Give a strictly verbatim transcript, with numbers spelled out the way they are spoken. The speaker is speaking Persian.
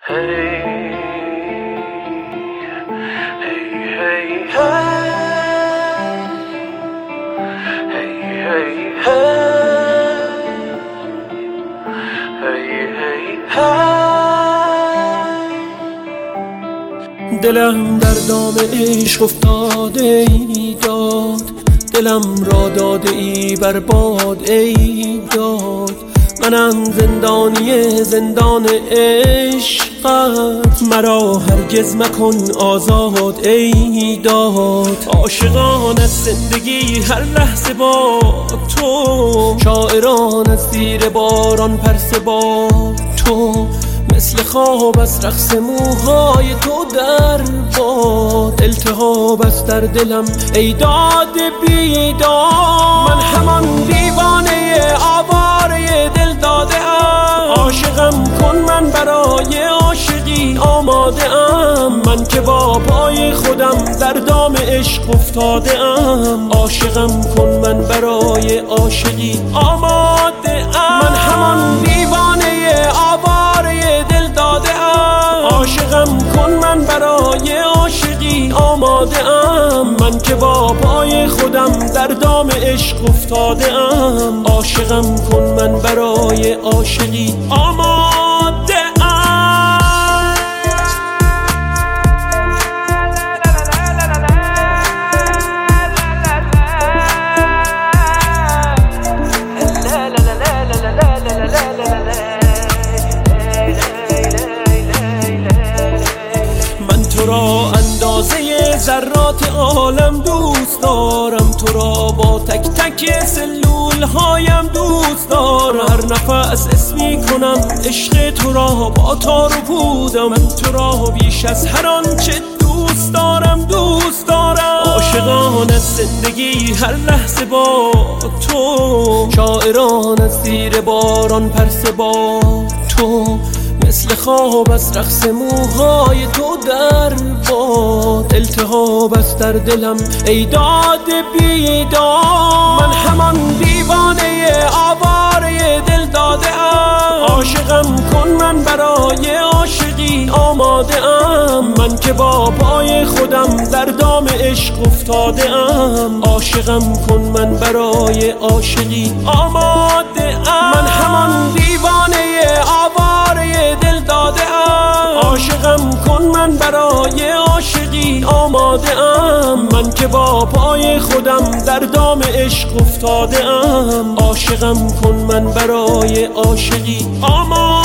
Hey, hey, hey, hey, hey, hey, hey, hey, hey. دلم در دام عشق افتاده ای داد، دلم را داده ای برباد ای داد. منم زندانی زندان عشقت، مرا هرگز مکن آزاد ای داد. عاشقان از زندگی هر لحظه با تو، شاعران از زیر باران پرسه با تو. مثل خواب از رقص موهای تو در باد، التهاب است در دلم ای داد بیداد. من همان دیوانه آواره دل داده ام، عاشقم کن من برای عاشقی آماده ام. من که با پای خودم در دام عشق افتاده ام، عاشقم کن من برای عاشقی آماده ام. من همان دیوانه آواره دل داده ام، عاشقم کن من برای عاشقی آماده ام. من که با پای خودم در دام عشق افتاده ام، عاشقم کن من برای عاشقی آماده ام. تو را اندازه ذرات عالم دوست دارم، تو را با تک تک سلول هایم دوست دارم. هر نفس اسمی کنم عشق تو را با تار و پودم. من تو را بیش از هر آنچه دوست دارم دوست دارم. عاشقان از زندگی هر لحظه با تو، شاعران از زیر باران پرسه با تو. مثل خواب از رقص موهای تو در باد، التهاب است در دلم ای داد بیداد. من همان دیوانه آواره دل داده ام، عاشقم کن من برای عاشقی آماده ام. من که با پای خودم در دام عشق افتاده ام، عاشقم کن من برای عاشقی آماده ام. من همان دیوانه آواره دل داده ام، عاشقم کن من برای عاشقی آماده ام. من که با پای خودم در دام عشق افتاده ام، عاشقم کن من برای عاشقی آماده